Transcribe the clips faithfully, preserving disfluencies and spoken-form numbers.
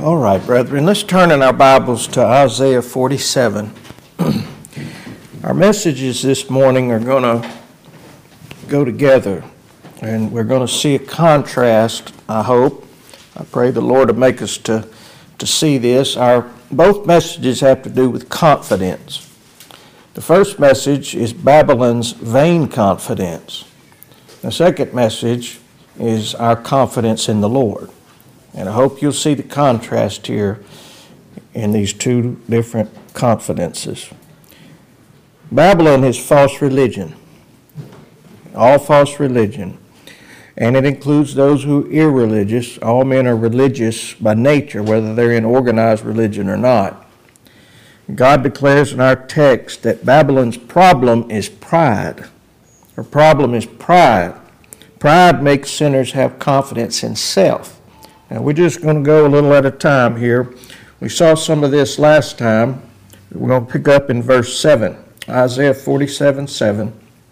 All right, brethren, let's turn in our Bibles to Isaiah forty-seven. Our messages this morning are going to go together, and we're going to see a contrast, I hope. I pray the Lord will make us to, to see this. Our both messages have to do with confidence. The first message is Babylon's vain confidence. The second message is our confidence in the Lord. And I hope you'll see the contrast here in these two different confidences. Babylon is false religion, all false religion, and it includes those who are irreligious. All men are religious by nature, whether they're in organized religion or not. God declares in our text that Babylon's problem is pride. Her problem is pride. Pride makes sinners have confidence in self. Now, we're just going to go a little at a time here. We saw some of this last time. We're going to pick up in verse seven, Isaiah forty-seven, seven.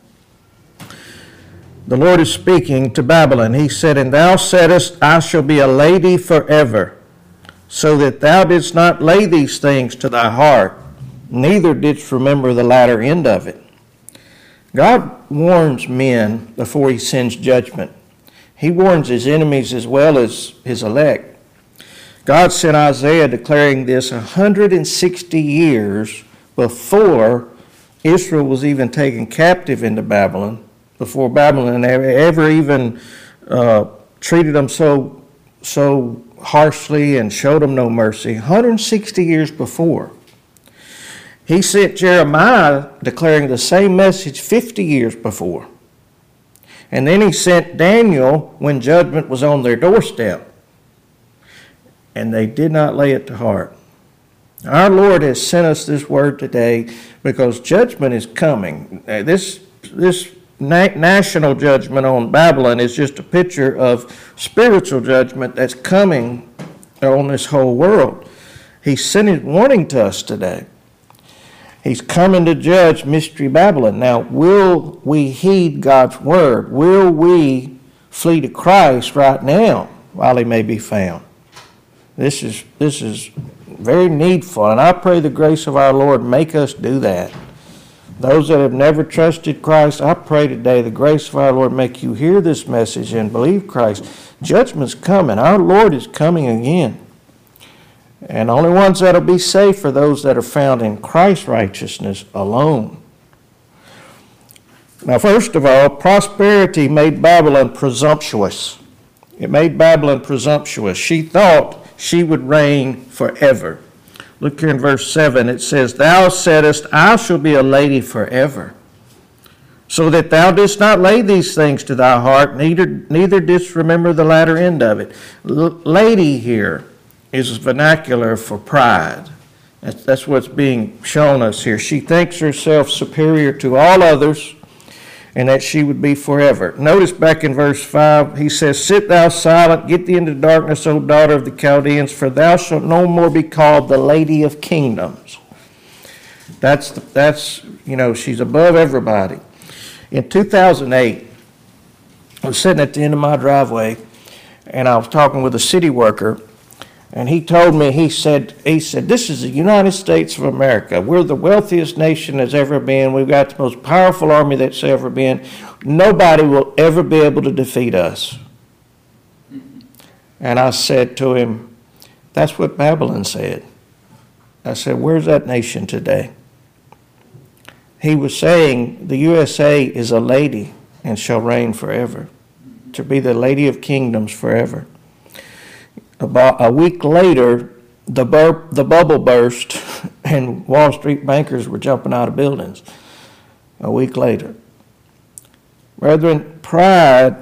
The Lord is speaking to Babylon. He said, "And thou saidest, I shall be a lady forever, so that thou didst not lay these things to thy heart, neither didst remember the latter end of it." God warns men before he sends judgment. He warns his enemies as well as his elect. God sent Isaiah declaring this one hundred sixty years before Israel was even taken captive into Babylon, before Babylon ever even uh, treated them so, so harshly and showed them no mercy. one hundred sixty years before. He sent Jeremiah declaring the same message fifty years before. And then he sent Daniel when judgment was on their doorstep. And they did not lay it to heart. Our Lord has sent us this word today because judgment is coming. This, this na- national judgment on Babylon is just a picture of spiritual judgment that's coming on this whole world. He's sending warning to us today. He's coming to judge Mystery Babylon. Now, will we heed God's word? Will we flee to Christ right now while he may be found? This is this is very needful, and I pray the grace of our Lord make us do that. Those that have never trusted Christ, I pray today the grace of our Lord make you hear this message and believe Christ. Judgment's coming. Our Lord is coming again. And the only ones that will be safe are those that are found in Christ's righteousness alone. Now, first of all, prosperity made Babylon presumptuous. It made Babylon presumptuous. She thought she would reign forever. Look here in verse seven. It says, "Thou saidest, I shall be a lady forever, so that thou didst not lay these things to thy heart, neither, neither didst remember the latter end of it." L- lady here is vernacular for pride. That's, that's what's being shown us here. She thinks herself superior to all others and that she would be forever. Notice back in verse five, he says, "Sit thou silent, get thee into darkness, O daughter of the Chaldeans, for thou shalt no more be called the Lady of Kingdoms." That's, the, that's you know, she's above everybody. In two thousand eight, I was sitting at the end of my driveway and I was talking with a city worker. And he told me, he said, he said, "This is the United States of America. We're the wealthiest nation that's ever been. We've got the most powerful army that's ever been. Nobody will ever be able to defeat us." And I said to him, "That's what Babylon said." I said, "Where's that nation today?" He was saying the U S A is a lady and shall reign forever, to be the Lady of Kingdoms forever. About a week later, the, bur- the bubble burst and Wall Street bankers were jumping out of buildings. A week later. Brethren, pride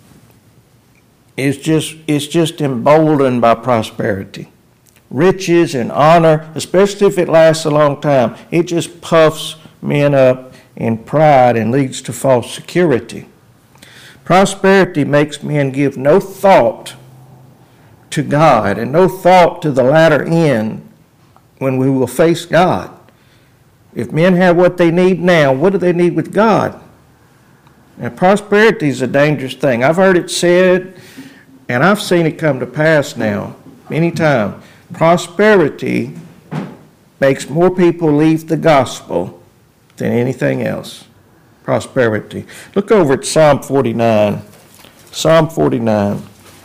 is just, is just emboldened by prosperity. Riches and honor, especially if it lasts a long time, it just puffs men up in pride and leads to false security. Prosperity makes men give no thought to God and no thought to the latter end when we will face God. If men have what they need now, what do they need with God? And prosperity is a dangerous thing. I've heard it said, and I've seen it come to pass now many times, Prosperity makes more people leave the gospel than anything else. Prosperity. Look over at Psalm forty-nine. Psalm forty-nine.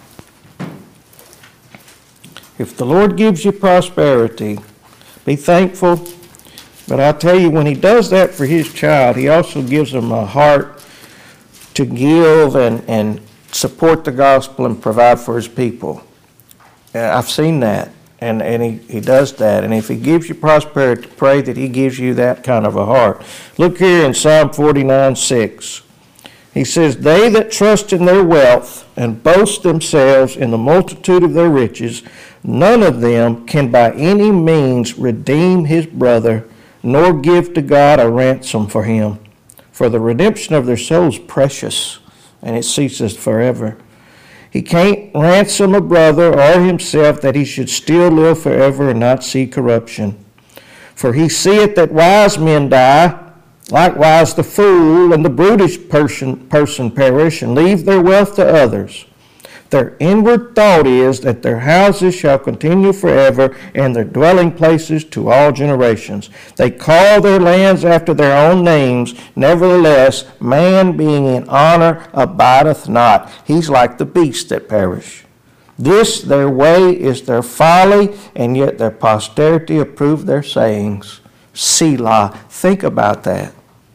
If the Lord gives you prosperity, be thankful. But I'll tell you, when he does that for his child, he also gives them a heart to give and, and support the gospel and provide for his people. Uh, I've seen that, and, and he, he does that. And if he gives you prosperity, pray that he gives you that kind of a heart. Look here in Psalm forty-nine six. He says, they that trust in their wealth and boast themselves in the multitude of their riches, none of them can by any means redeem his brother, nor give to God a ransom for him. For the redemption of their soul is precious, and it ceases forever. He can't ransom a brother or himself that he should still live forever and not see corruption. For he seeth that wise men die, likewise the fool and the brutish person, person perish and leave their wealth to others. Their inward thought is that their houses shall continue forever, and their dwelling places to all generations. They call their lands after their own names. Nevertheless, man being in honor abideth not. He's like the beasts that perish. This their way is their folly, and yet their posterity approve their sayings. Selah. Think about that.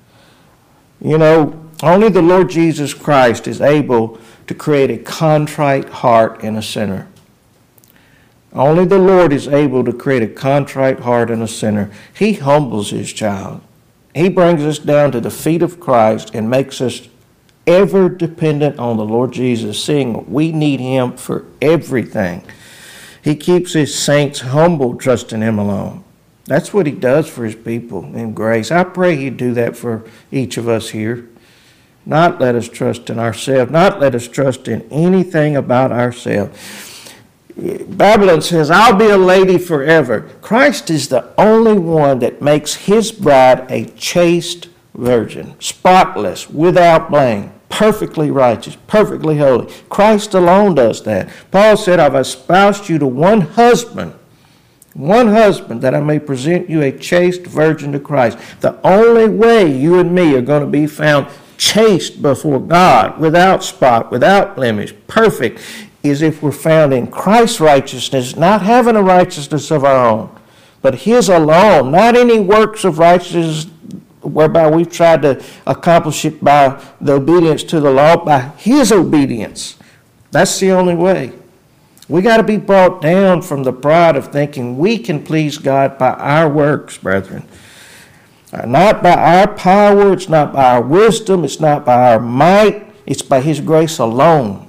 You know, only the Lord Jesus Christ is able to create a contrite heart in a sinner. Only the Lord is able to create a contrite heart in a sinner. He humbles his child. He brings us down to the feet of Christ and makes us ever dependent on the Lord Jesus, seeing we need him for everything. He keeps his saints humble, trusting him alone. That's what he does for his people in grace. I pray he'd do that for each of us here. Not let us trust in ourselves. Not let us trust in anything about ourselves. Babylon says, I'll be a lady forever. Christ is the only one that makes his bride a chaste virgin, spotless, without blame, perfectly righteous, perfectly holy. Christ alone does that. Paul said, I've espoused you to one husband, one husband, that I may present you a chaste virgin to Christ. The only way you and me are going to be found chaste before God, without spot, without blemish, perfect, is if we're found in Christ's righteousness, not having a righteousness of our own, but his alone, not any works of righteousness whereby we've tried to accomplish it by the obedience to the law, by his obedience. That's the only way. We got to be brought down from the pride of thinking we can please God by our works, brethren. Not by our power, it's not by our wisdom, it's not by our might, it's by his grace alone.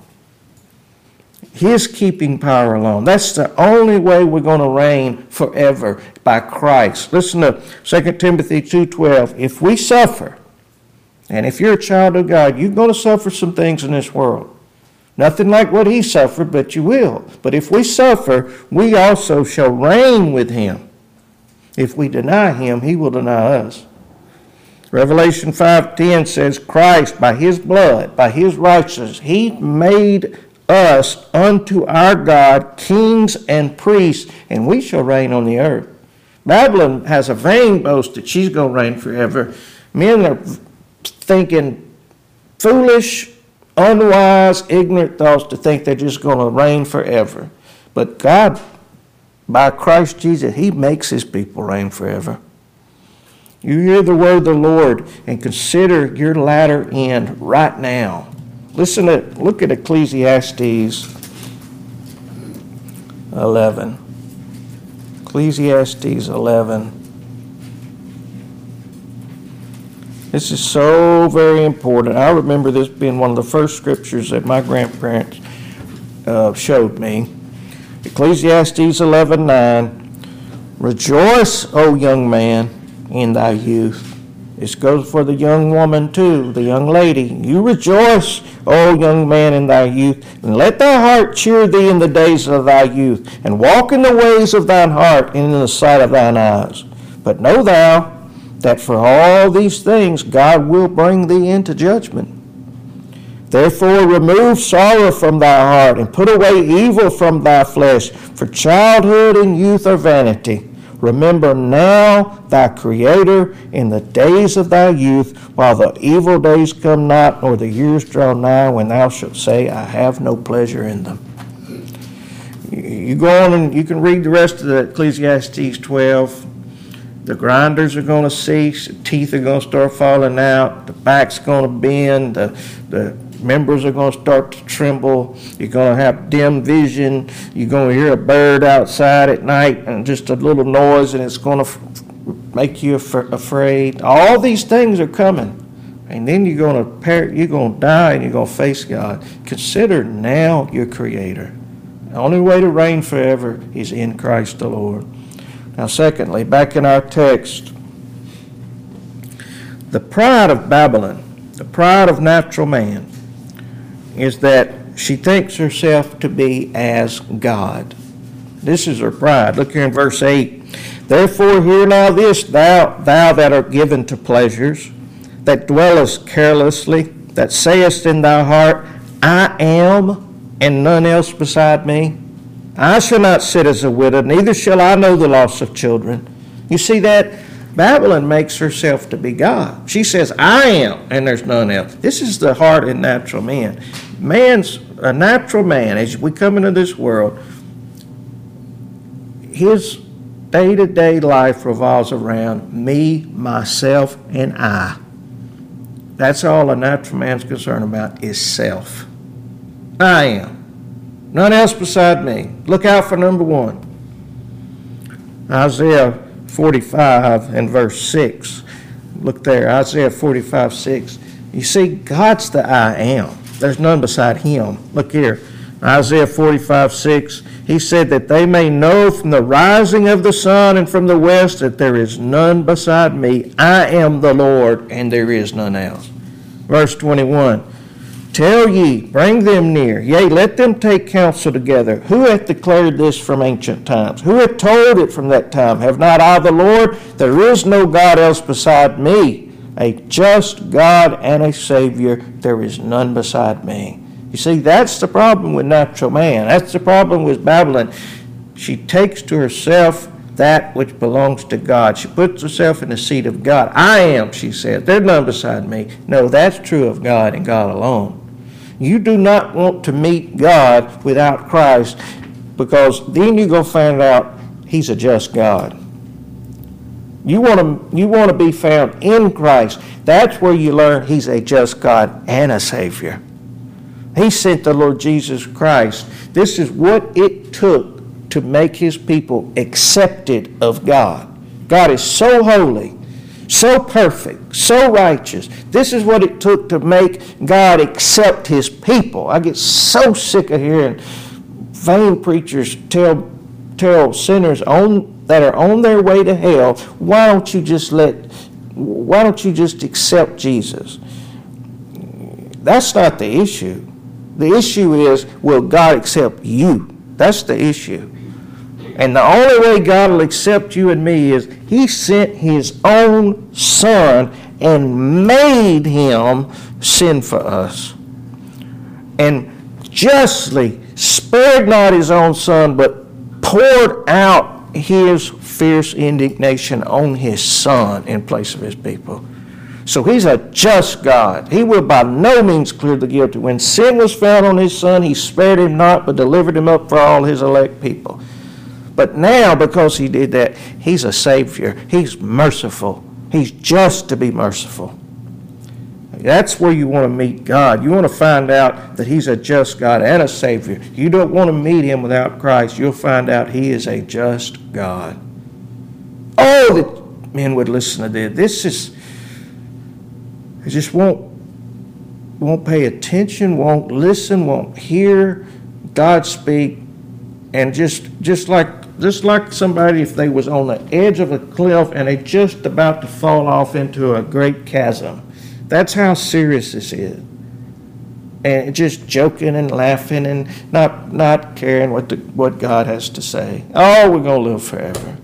His keeping power alone. That's the only way we're going to reign forever, by Christ. Listen to Second Timothy two twelve. If we suffer, and if you're a child of God, you're going to suffer some things in this world. Nothing like what he suffered, but you will. But if we suffer, we also shall reign with him. If we deny him, he will deny us. Revelation five ten says, Christ, by his blood, by his righteousness, he made us unto our God kings and priests, and we shall reign on the earth. Babylon has a vain boast that she's going to reign forever. Men are thinking foolish, unwise, ignorant thoughts to think they're just going to reign forever. But God, by Christ Jesus, he makes his people reign forever. You hear the word of the Lord and consider your latter end right now. Listen to, look at Ecclesiastes eleven. Ecclesiastes eleven. This is so very important. I remember this being one of the first scriptures that my grandparents uh, showed me. Ecclesiastes eleven nine. Rejoice, O young man, in thy youth. This goes for the young woman too, the young lady. You rejoice, O young man, in thy youth, and let thy heart cheer thee in the days of thy youth, and walk in the ways of thine heart and in the sight of thine eyes. But know thou that for all these things God will bring thee into judgment. Therefore remove sorrow from thy heart, and put away evil from thy flesh, for childhood and youth are vanity. Remember now thy Creator in the days of thy youth, while the evil days come not, nor the years draw nigh, when thou shalt say, I have no pleasure in them. You go on and you can read the rest of the Ecclesiastes twelve. The grinders are going to cease, the teeth are going to start falling out, the back's going to bend, the, the members are going to start to tremble, you're going to have dim vision, you're going to hear a bird outside at night and just a little noise and it's going to f- make you af- afraid. All these things are coming. And then you're going to per- you're going to die and you're going to face God. Consider now your Creator. The only way to reign forever is in Christ the Lord. Now, secondly, back in our text, the pride of Babylon, the pride of natural man, is that she thinks herself to be as God. This is her pride. Look here in verse eight. Therefore hear now this, thou, thou that art given to pleasures, that dwellest carelessly, that sayest in thy heart, I am, and none else beside me. I shall not sit as a widow, neither shall I know the loss of children. You see that? Babylon makes herself to be God. She says, I am, and there's none else. This is the heart in natural man. Man's, a natural man, as we come into this world, his day-to-day life revolves around me, myself, and I. That's all a natural man's concerned about is self. I am. None else beside me. Look out for number one. Isaiah forty-five and verse six. Look there, Isaiah forty-five, six. You see, God's the I am. There's none beside him. Look here, Isaiah forty-five, six. He said that they may know from the rising of the sun and from the west that there is none beside me. I am the Lord, and there is none else. Verse twenty-one. Tell ye, bring them near, yea, let them take counsel together. Who hath declared this from ancient times? Who hath told it from that time? Have not I the Lord? There is no God else beside me, a just God and a Savior. There is none beside me. You see, that's the problem with natural man. That's the problem with Babylon. She takes to herself that which belongs to God. She puts herself in the seat of God. I am, she said. There's none beside me. No, that's true of God and God alone. You do not want to meet God without Christ, because then you're going to find out he's a just God. You want to, you want to be found in Christ. That's where you learn he's a just God and a Savior. He sent the Lord Jesus Christ. This is what it took to make his people accepted of God. God is so holy, so perfect, so righteous. This is what it took to make God accept his people. I get so sick of hearing vain preachers tell tell sinners on that are on their way to hell, why don't you just let why don't you just accept Jesus? That's not the issue. The issue is, will God accept you? That's the issue. And the only way God will accept you and me is he sent his own son and made him sin for us. And justly spared not his own son, but poured out his fierce indignation on his son in place of his people. So he's a just God. He will by no means clear the guilty. When sin was found on his son, he spared him not, but delivered him up for all his elect people. But now, because he did that, he's a Savior. He's merciful. He's just to be merciful. That's where you want to meet God. You want to find out that he's a just God and a Savior. You don't want to meet him without Christ. You'll find out he is a just God. Oh, that men would listen to this. This is, they just won't, won't pay attention, won't listen, won't hear God speak. And just, just like Just like somebody if they was on the edge of a cliff and they just about to fall off into a great chasm. That's how serious this is. And just joking and laughing and not not caring what the, what God has to say. Oh, we're going to live forever.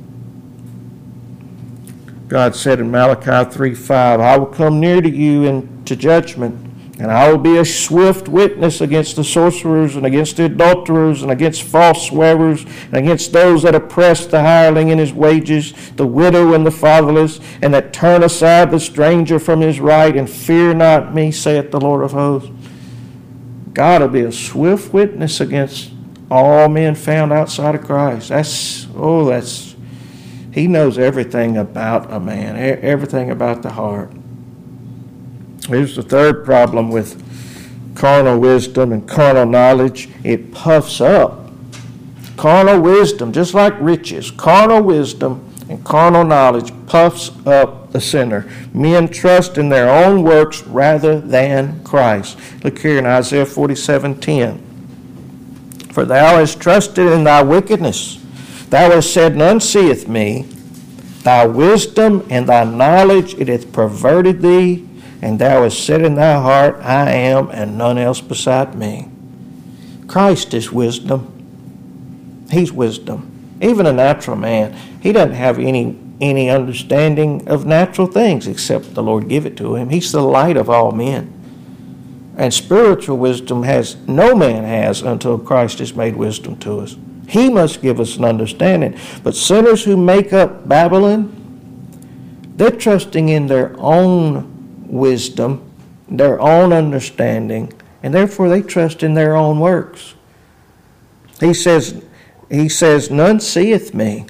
God said in Malachi three five, I will come near to you into judgment, And I will be a swift witness against the sorcerers and against the adulterers and against false swearers and against those that oppress the hireling in his wages, the widow and the fatherless, and that turn aside the stranger from his right, and fear not me, saith the Lord of hosts. God will be a swift witness against all men found outside of Christ. That's, oh, that's, he knows everything about a man, everything about the heart. Here's the third problem with carnal wisdom and carnal knowledge. It puffs up. Carnal wisdom, just like riches, carnal wisdom and carnal knowledge puffs up the sinner. Men trust in their own works rather than Christ. Look here in Isaiah forty-seven ten. For thou hast trusted in thy wickedness. Thou hast said, none seeth me. Thy wisdom and thy knowledge, it hath perverted thee. And thou hast said in thy heart, I am, and none else beside me. Christ is wisdom. He's wisdom. Even a natural man, he doesn't have any, any understanding of natural things except the Lord give it to him. He's the light of all men. And spiritual wisdom has no man has until Christ has made wisdom to us. He must give us an understanding. But sinners who make up Babylon, they're trusting in their own wisdom, their own understanding, and therefore they trust in their own works. He says, he says, none seeth me.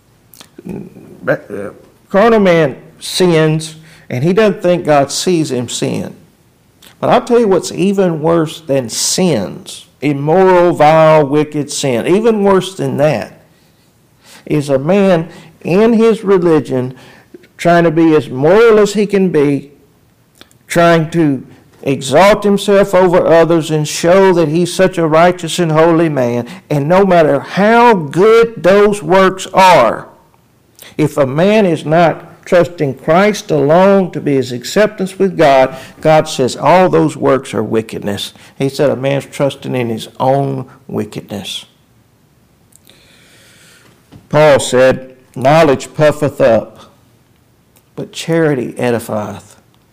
Carnal man sins, and he doesn't think God sees him sin. But I'll tell you what's even worse than sins, immoral, vile, wicked sin, even worse than that, is a man in his religion trying to be as moral as he can be, trying to exalt himself over others and show that he's such a righteous and holy man. And no matter how good those works are, if a man is not trusting Christ alone to be his acceptance with God, God says all those works are wickedness. He said a man's trusting in his own wickedness. Paul said, knowledge puffeth up, but charity edifieth.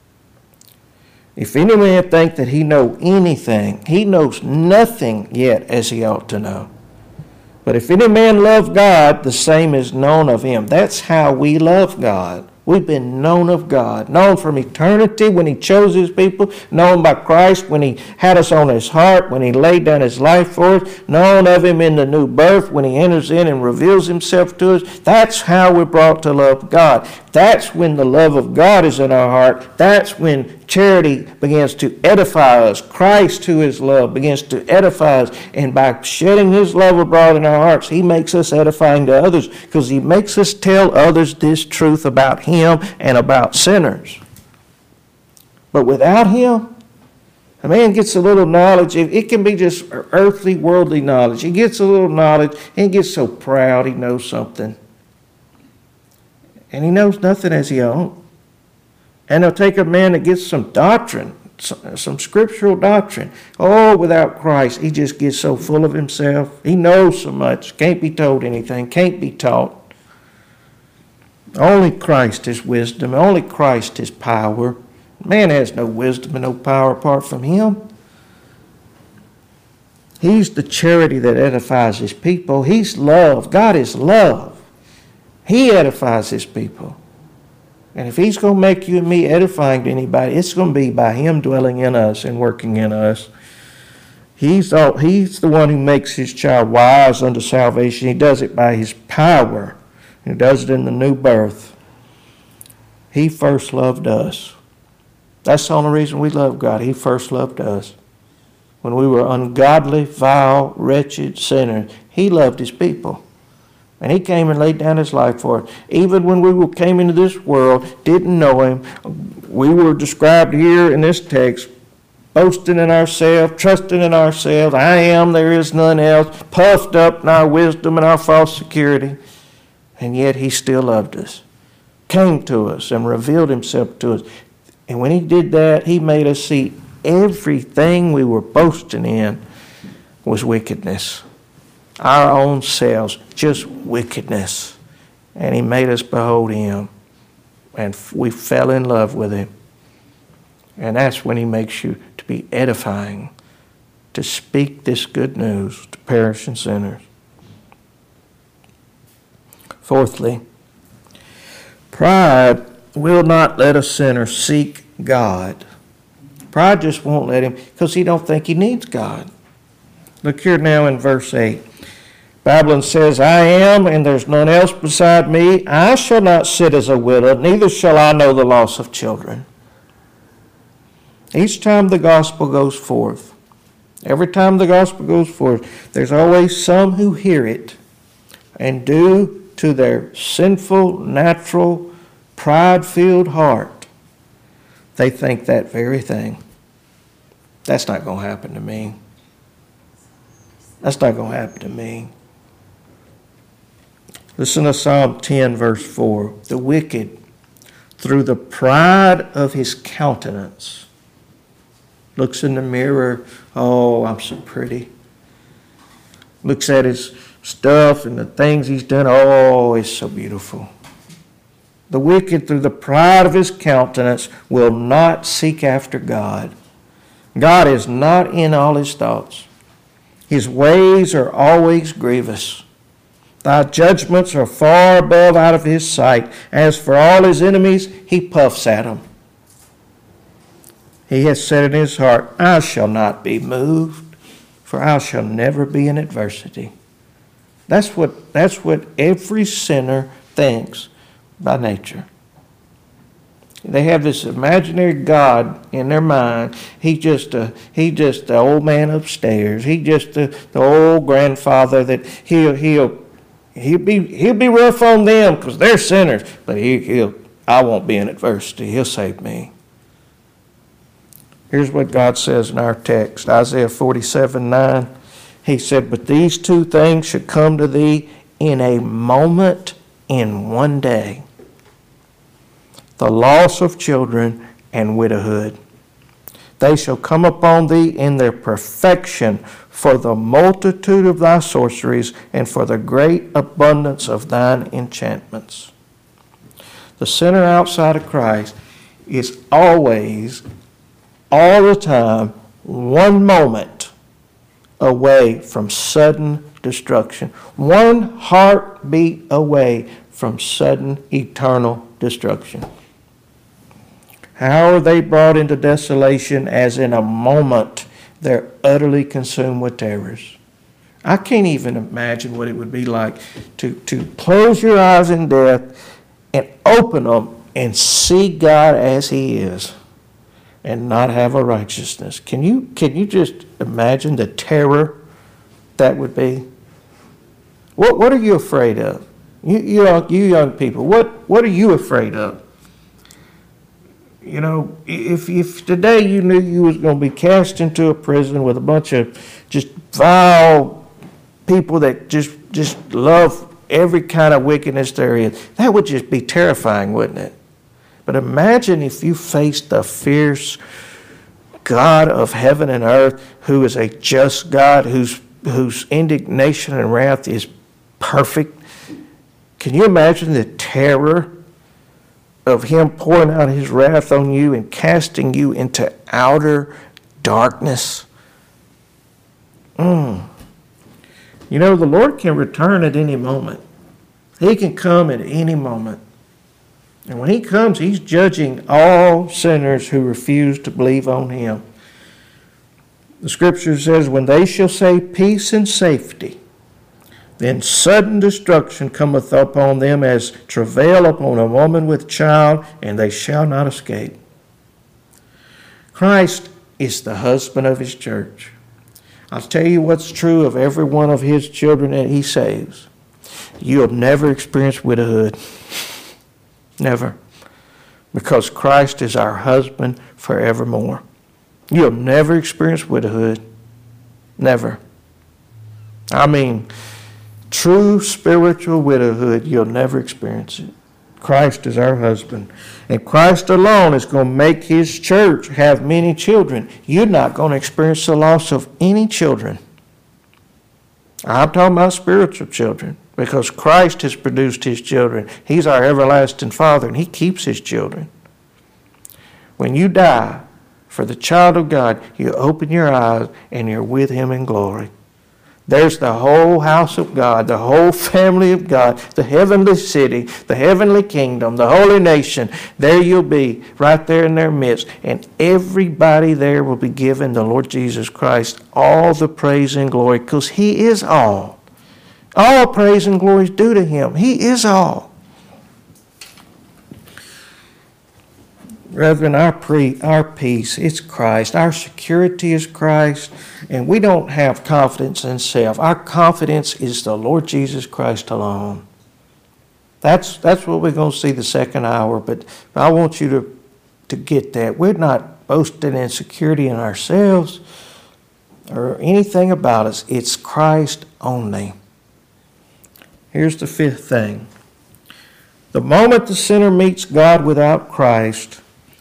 If any man think that he know anything, he knows nothing yet as he ought to know. But if any man love God, the same is known of him. That's how we love God. We've been known of God, known from eternity when he chose his people, known by Christ when he had us on his heart, when he laid down his life for us, known of him in the new birth when he enters in and reveals himself to us. That's how we're brought to love God. That's when the love of God is in our heart. That's when charity begins to edify us. Christ, who is love, begins to edify us. And by shedding his love abroad in our hearts, he makes us edifying to others because he makes us tell others this truth about him and about sinners. But without him, a man gets a little knowledge. It can be just earthly, worldly knowledge. He gets a little knowledge and he gets so proud he knows something. And he knows nothing as he ought. And they'll take a man that gets some doctrine, some scriptural doctrine. Oh, without Christ, he just gets so full of himself. He knows so much, can't be told anything, can't be taught. Only Christ is wisdom. Only Christ is power. Man has no wisdom and no power apart from him. He's the charity that edifies his people. He's love. God is love. He edifies his people. And if he's going to make you and me edifying to anybody, it's going to be by him dwelling in us and working in us. He's, all, he's the one who makes his child wise unto salvation. He does it by his power. He does it in the new birth. He first loved us. That's the only reason we love God. He first loved us. When we were ungodly, vile, wretched sinners, he loved his people. And he came and laid down his life for us. Even when we came into this world, didn't know him, we were described here in this text, boasting in ourselves, trusting in ourselves. I am, there is none else, puffed up in our wisdom and our false security. And yet he still loved us, came to us and revealed himself to us. And when he did that, he made us see everything we were boasting in was wickedness. Our own selves, just wickedness. And he made us behold him. And we fell in love with him. And that's when he makes you to be edifying, to speak this good news to perishing sinners. Fourthly, pride will not let a sinner seek God. Pride just won't let him because he don't think he needs God. Look here now in verse eight. Babylon says, I am, and there's none else beside me. I shall not sit as a widow, neither shall I know the loss of children. Each time the gospel goes forth, every time the gospel goes forth, there's always some who hear it and due to their sinful, natural, pride-filled heart, they think that very thing. That's not going to happen to me. That's not going to happen to me. Listen to Psalm ten, verse four. The wicked, through the pride of his countenance, looks in the mirror, oh, I'm so pretty. Looks at his stuff and the things he's done, oh, it's so beautiful. The wicked, through the pride of his countenance, will not seek after God. God is not in all his thoughts. His ways are always grievous. Thy judgments are far above out of his sight. As for all his enemies, he puffs at them. He has said in his heart, I shall not be moved, for I shall never be in adversity. That's what, that's what every sinner thinks by nature. They have this imaginary God in their mind. He just a, he just the old man upstairs. He just the, the old grandfather that he'll he'll he'll be he'll be rough on them because they're sinners, but he, he'll I won't be in adversity. He'll save me. Here's what God says in our text, Isaiah forty-seven nine. He said, but these two things should come to thee in a moment, in one day. The loss of children and widowhood. They shall come upon thee in their perfection for the multitude of thy sorceries and for the great abundance of thine enchantments. The sinner outside of Christ is always, all the time, one moment away from sudden destruction. One heartbeat away from sudden eternal destruction. How are they brought into desolation? As in a moment they're utterly consumed with terrors. I can't even imagine what it would be like to, to close your eyes in death and open them and see God as he is and not have a righteousness. Can you, can you just imagine the terror that would be? What, what are you afraid of? You, you, you young people, what, what are you afraid of? You know, if if today you knew you was going to be cast into a prison with a bunch of just vile people that just just love every kind of wickedness there is, that would just be terrifying, wouldn't it? But imagine if you faced the fierce God of heaven and earth, who is a just God, whose whose indignation and wrath is perfect. Can you imagine the terror of him pouring out his wrath on you and casting you into outer darkness? Mm. You know, the Lord can return at any moment. He can come at any moment. And when he comes, he's judging all sinners who refuse to believe on him. The scripture says, when they shall say peace and safety, then sudden destruction cometh upon them as travail upon a woman with child, and they shall not escape. Christ is the husband of his church. I'll tell you what's true of every one of his children that he saves. You'll never experience widowhood. Never. Because Christ is our husband forevermore. You'll never experience widowhood. Never. I mean, true spiritual widowhood, you'll never experience it. Christ is our husband. And Christ alone is going to make his church have many children. You're not going to experience the loss of any children. I'm talking about spiritual children, because Christ has produced his children. He's our everlasting Father, and he keeps his children. When you die, for the child of God, you open your eyes and you're with Him in glory. There's the whole house of God, the whole family of God, the heavenly city, the heavenly kingdom, the holy nation. There you'll be, right there in their midst. And everybody there will be given the Lord Jesus Christ all the praise and glory, because He is all. All praise and glory is due to Him. He is all. Brethren, our, pre, our peace is Christ. Our security is Christ. And we don't have confidence in self. Our confidence is the Lord Jesus Christ alone. That's, that's what we're going to see the second hour. But I want you to, to get that. We're not boasting in security in ourselves or anything about us. It's Christ only. Here's the fifth thing. The moment the sinner meets God without Christ,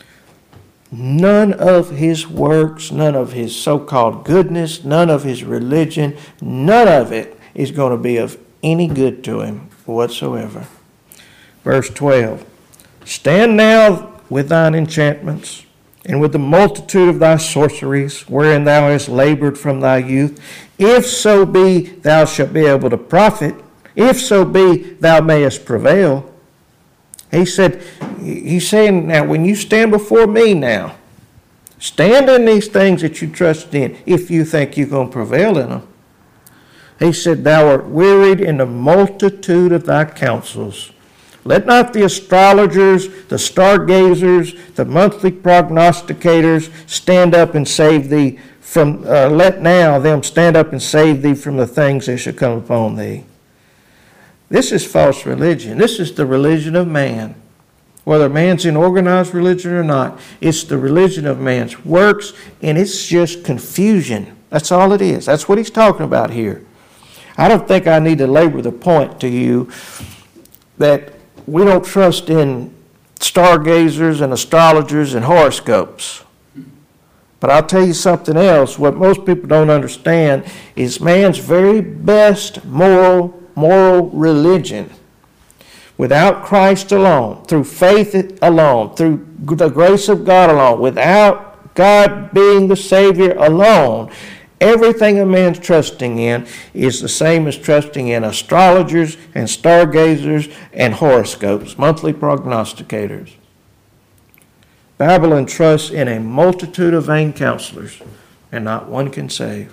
none of his works, none of his so-called goodness, none of his religion, none of it is going to be of any good to him whatsoever. Verse twelve, stand now with thine enchantments, and with the multitude of thy sorceries, wherein thou hast labored from thy youth, if so be thou shalt be able to profit, if so be thou mayest prevail. He said, he's saying, now when you stand before me now, stand in these things that you trust in, if you think you're going to prevail in them. He said, thou art wearied in the multitude of thy counsels. Let not the astrologers, the stargazers, the monthly prognosticators stand up and save thee from, uh, let now them stand up and save thee from the things that shall come upon thee. This is false religion. This is the religion of man. Whether man's in organized religion or not, it's the religion of man's works, and it's just confusion. That's all it is. That's what he's talking about here. I don't think I need to labor the point to you that we don't trust in stargazers and astrologers and horoscopes. But I'll tell you something else. What most people don't understand is man's very best moral moral religion, without Christ alone, through faith alone, through the grace of God alone, without God being the Savior alone, everything a man's trusting in is the same as trusting in astrologers and stargazers and horoscopes, monthly prognosticators. Babylon trusts in a multitude of vain counselors, and not one can save.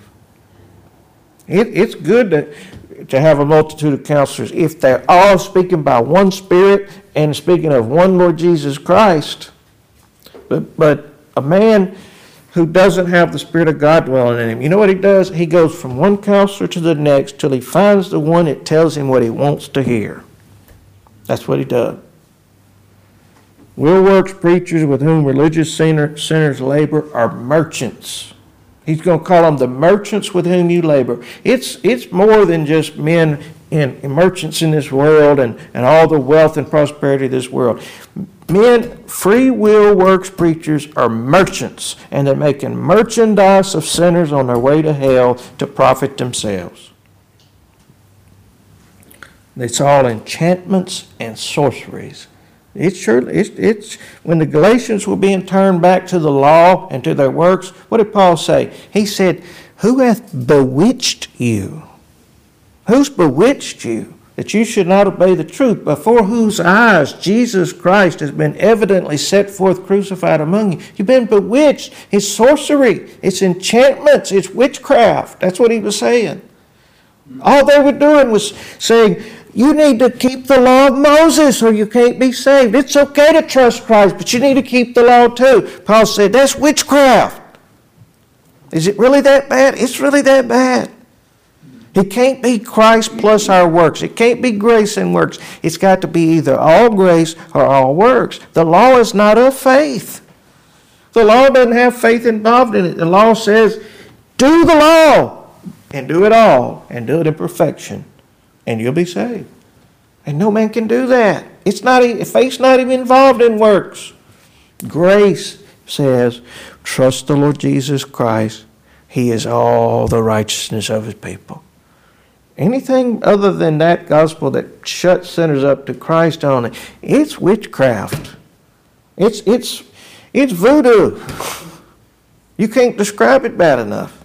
It, it's good to, to have a multitude of counselors if they're all speaking by one Spirit and speaking of one Lord Jesus Christ. But, but a man who doesn't have the Spirit of God dwelling in him, you know what he does? He goes from one counselor to the next till he finds the one that tells him what he wants to hear. That's what he does. Will Works preachers with whom religious sinner, sinners labor are merchants. He's going to call them the merchants with whom you labor. It's it's more than just men in, in merchants in this world and, and all the wealth and prosperity of this world. Men, free will works preachers are merchants, and they're making merchandise of sinners on their way to hell to profit themselves. It's all enchantments and sorceries. It's surely, it's, it's, when the Galatians were being turned back to the law and to their works, what did Paul say? He said, who hath bewitched you? Who's bewitched you that you should not obey the truth, before whose eyes Jesus Christ has been evidently set forth crucified among you? You've been bewitched. It's sorcery. It's enchantments. It's witchcraft. That's what he was saying. All they were doing was saying, you need to keep the law of Moses or you can't be saved. It's okay to trust Christ, but you need to keep the law too. Paul said, that's witchcraft. Is it really that bad? It's really that bad. It can't be Christ plus our works. It can't be grace and works. It's got to be either all grace or all works. The law is not of faith. The law doesn't have faith involved in it. The law says, do the law and do it all and do it in perfection, and you'll be saved. And no man can do that. It's not, faith's not even involved in works. Grace says, trust the Lord Jesus Christ. He is all the righteousness of his people. Anything other than that gospel that shuts sinners up to Christ only, it's witchcraft. It's it's it's voodoo. You can't describe it bad enough.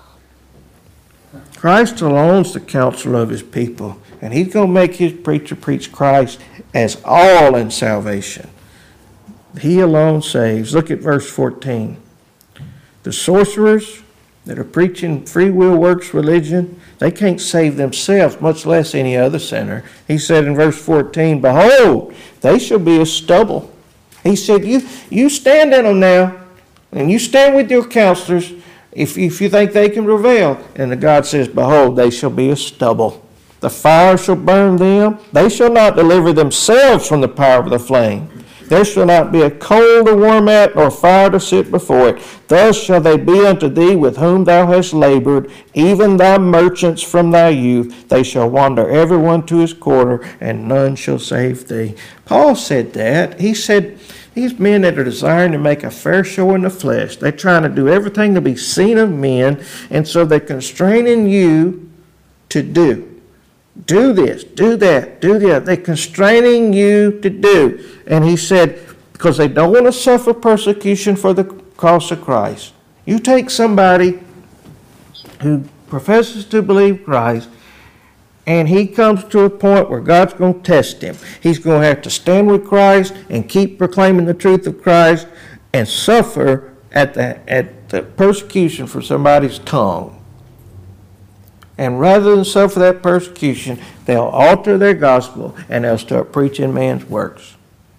Christ alone is the counselor of his people, and he's going to make his preacher preach Christ as all in salvation. He alone saves. Look at verse fourteen. The sorcerers that are preaching free will works religion, they can't save themselves, much less any other sinner. He said in verse fourteen, behold, they shall be as stubble. He said, you, you stand in them now, and you stand with your counselors, If, if you think they can prevail. And the God says, behold, they shall be as stubble. The fire shall burn them. They shall not deliver themselves from the power of the flame. There shall not be a coal to warm at, nor fire to sit before it. Thus shall they be unto thee with whom thou hast labored, even thy merchants from thy youth. They shall wander every one to his quarter, and none shall save thee. Paul said that. He said, these men that are desiring to make a fair show in the flesh, they're trying to do everything to be seen of men, and so they're constraining you to do. Do this, do that, do that. They're constraining you to do. And he said, because they don't want to suffer persecution for the cross of Christ. You take somebody who professes to believe Christ, and he comes to a point where God's going to test him. He's going to have to stand with Christ and keep proclaiming the truth of Christ and suffer at the, at the persecution for somebody's tongue. And rather than suffer that persecution, they'll alter their gospel and they'll start preaching man's works.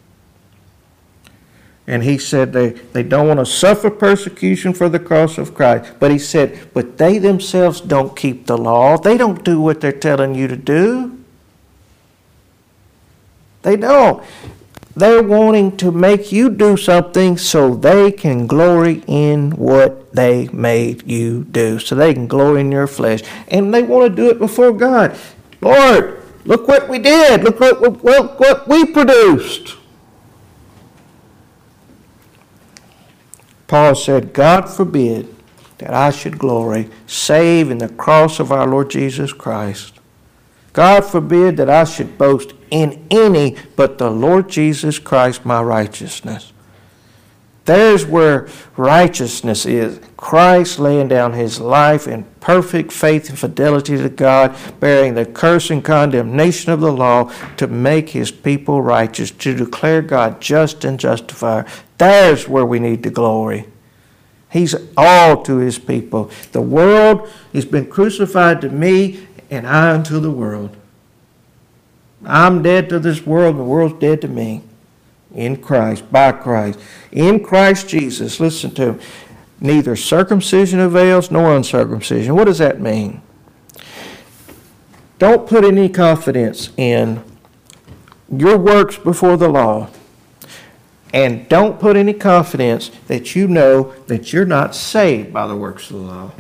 And he said they, they don't want to suffer persecution for the cross of Christ. But he said, but they themselves don't keep the law. They don't do what they're telling you to do. They don't. They're wanting to make you do something so they can glory in what they made you do. So they can glory in your flesh. And they want to do it before God. Lord, look what we did. Look what, what, what we produced. Paul said, God forbid that I should glory save in the cross of our Lord Jesus Christ. God forbid that I should boast in any but the Lord Jesus Christ, my righteousness. There's where righteousness is. Christ laying down his life in perfect faith and fidelity to God, bearing the curse and condemnation of the law to make his people righteous, to declare God just and justifier. There's where we need to glory. He's all to his people. The world has been crucified to me, and I unto the world. I'm dead to this world, and the world's dead to me. In Christ, by Christ. In Christ Jesus, listen to him. Neither circumcision avails nor uncircumcision. What does that mean? Don't put any confidence in your works before the law. And don't put any confidence that you know that you're not saved by the works of the law.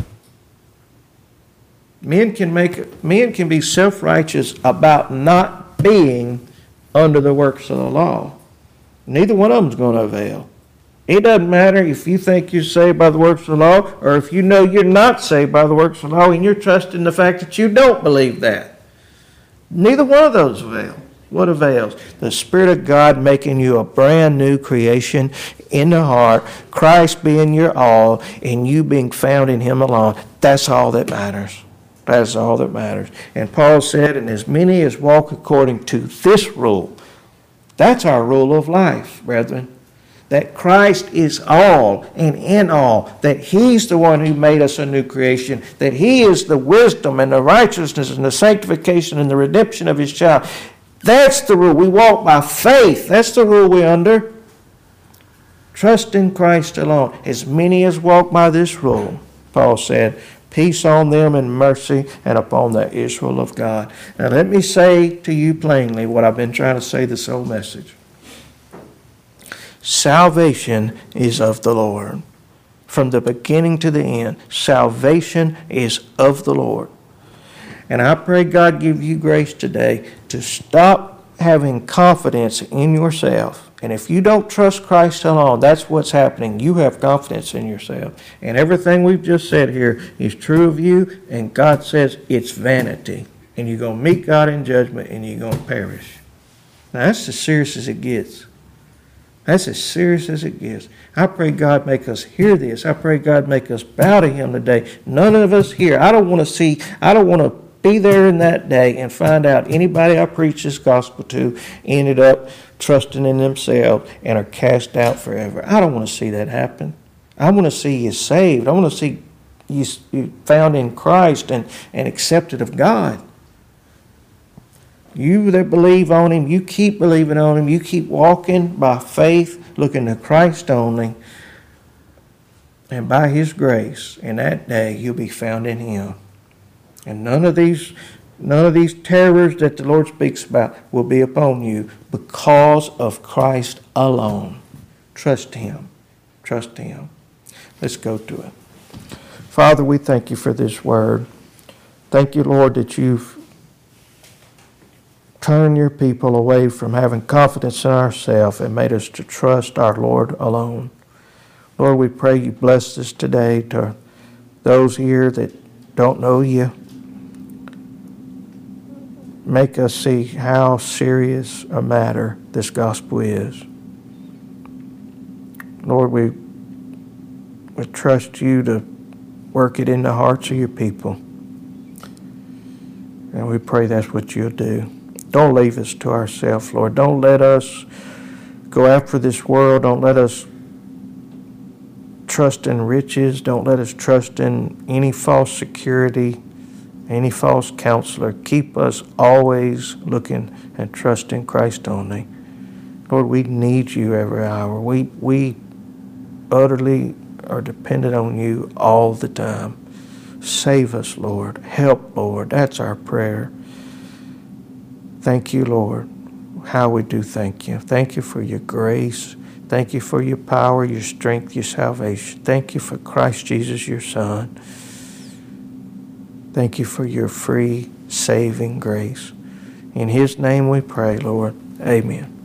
Men can make men can be self-righteous about not being under the works of the law. Neither one of them is going to avail. It doesn't matter if you think you're saved by the works of the law or if you know you're not saved by the works of the law and you're trusting the fact that you don't believe that. Neither one of those avail. What avails? The Spirit of God making you a brand new creation in the heart, Christ being your all, and you being found in him alone. That's all that matters. That's all that matters. And Paul said, and as many as walk according to this rule, that's our rule of life, brethren. That Christ is all and in all. That he's the one who made us a new creation. That he is the wisdom and the righteousness and the sanctification and the redemption of his child. That's the rule. We walk by faith. That's the rule we're under. Trust in Christ alone. As many as walk by this rule, Paul said, peace on them and mercy and upon the Israel of God. Now let me say to you plainly what I've been trying to say this whole message. Salvation is of the Lord. From the beginning to the end, salvation is of the Lord. And I pray God give you grace today to stop having confidence in yourself. And if you don't trust Christ alone, that's what's happening. You have confidence in yourself. And everything we've just said here is true of you, and God says it's vanity. And you're going to meet God in judgment, and you're going to perish. Now, that's as serious as it gets. That's as serious as it gets. I pray God make us hear this. I pray God make us bow to him today. None of us here. I don't want to see, I don't want to be there in that day and find out anybody I preach this gospel to ended up trusting in themselves and are cast out forever. I don't want to see that happen. I want to see you saved. I want to see you, you found in Christ and, and accepted of God. You that believe on him, you keep believing on him, you keep walking by faith, looking to Christ only, and by his grace, in that day you'll be found in him. And none of these none of these terrors that the Lord speaks about will be upon you because of Christ alone. Trust him. Trust him. Let's go to it. Father, we thank you for this word. Thank you, Lord, that you've turned your people away from having confidence in ourselves and made us to trust our Lord alone. Lord, we pray you bless this today to those here that don't know you. Make us see how serious a matter this gospel is. Lord, we, we trust you to work it in the hearts of your people. And we pray that's what you'll do. Don't leave us to ourselves, Lord. Don't let us go after this world. Don't let us trust in riches. Don't let us trust in any false security, any false counselor. Keep us always looking and trusting Christ only. Lord, we need you every hour. We, we utterly are dependent on you all the time. Save us, Lord. Help, Lord. That's our prayer. Thank you, Lord. How we do thank you. Thank you for your grace. Thank you for your power, your strength, your salvation. Thank you for Christ Jesus, your Son. Thank you for your free, saving grace. In his name we pray, Lord. Amen.